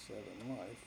67 life.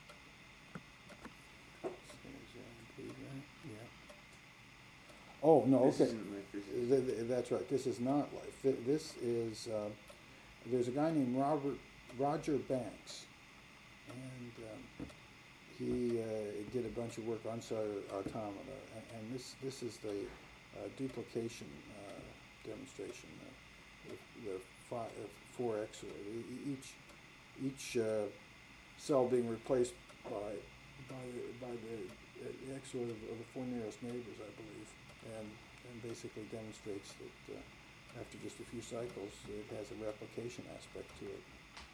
Yeah. Oh, no, This okay. isn't life, this is. That's right, this is not life. This is, there's a guy named Roger Banks, and he did a bunch of work on cellular automata, and this is the duplication demonstration. The four X, each cell being replaced by the XOR of the four nearest neighbors, I believe, and basically demonstrates that after just a few cycles, it has a replication aspect to it.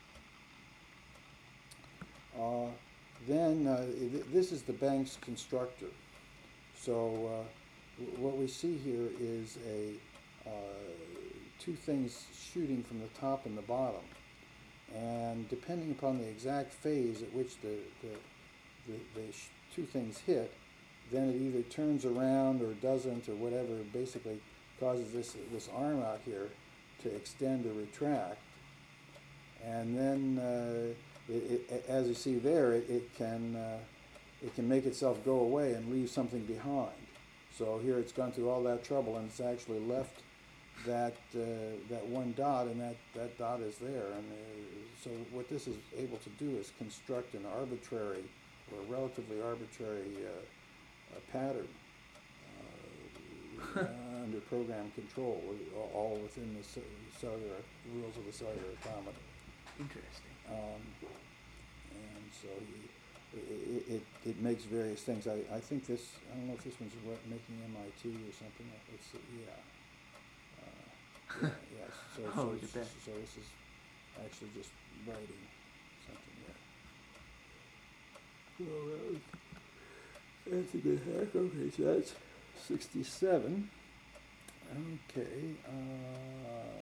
Then this is the Banks constructor. So what we see here is two things shooting from the top and the bottom, and depending upon the exact phase at which the two things hit, then it either turns around or doesn't or whatever. Basically, causes this arm out here to extend or retract, and then as you see there, it can make itself go away and leave something behind. So here it's gone through all that trouble, and it's actually left that one dot, and that dot is there. And so what this is able to do is construct an arbitrary or relatively arbitrary pattern under program control, all within the cellular rules of the cellular automata. Interesting. And so it makes various things. I think this, I don't know if this one's making MIT or something. It's, yes. Oh, look at that. So this is actually just writing something there. Oh, that's a good hack. Okay, so that's 67. Okay,